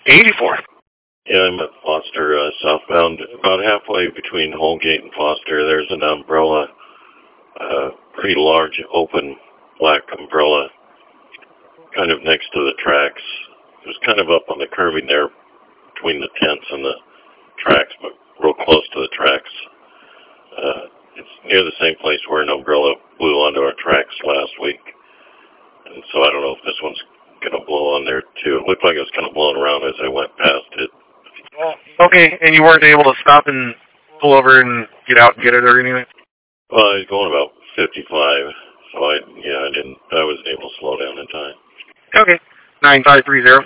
84. Yeah, I'm at Foster, southbound. About halfway between Holgate and Foster, there's an umbrella, pretty large, open, black umbrella, kind of next to the tracks. It was kind of up on the curving there between the tents and the tracks, but real close to the tracks. It's near the same place where an umbrella blew onto our tracks last week. And so I don't know if this one's going to blow on there, too. It looked like it was kind of blowing around as I went past it. Okay, and you weren't able to stop and pull over and get out and get it or anything? Well, I was going about 55, so I wasn't able to slow down in time. Okay, 9530.